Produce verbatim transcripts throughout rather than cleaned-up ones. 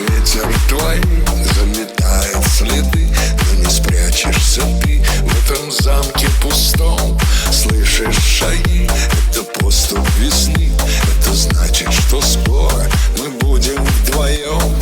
Ветер твой заметает следы, но не спрячешься ты в этом замке пустом. Слышишь шаги, это поступь весны, это значит, что скоро мы будем вдвоем.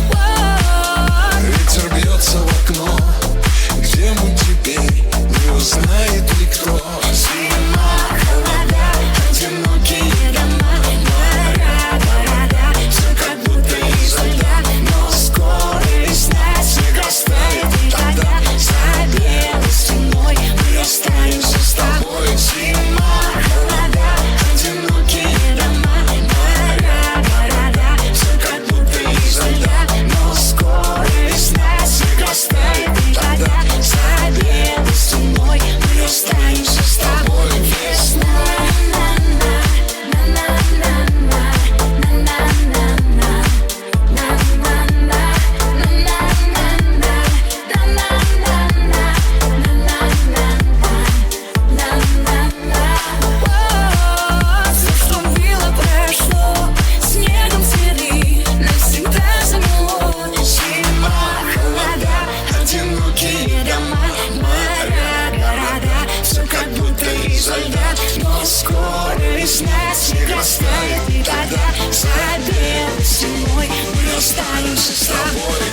Ветер бьется в окно, где мы теперь, не узнает ли кто. Зима, холода, одинокие дома, моря, города, все как будто изо льда. Но скоро весна, снег растает, и тогда за белой стеной мы останемся с тобой. Зима, холода, одинокие дома, моря, города, все как будто изо льда. Но скоро весна, снег растает, и тогда за белой стеной мы останемся с тобой. Весна. Одинокие дома, моря, города, все как будто изо льда. Но скоро весна, снег растает, и тогда за белой стеной мы останемся с тобой.